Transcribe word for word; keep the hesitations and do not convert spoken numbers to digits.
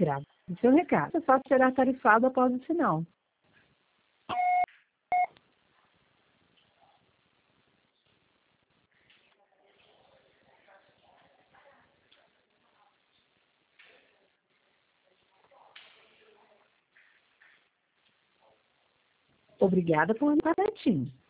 Grave seu recado. Só será tarifado após o sinal. Obrigada por um papetinho.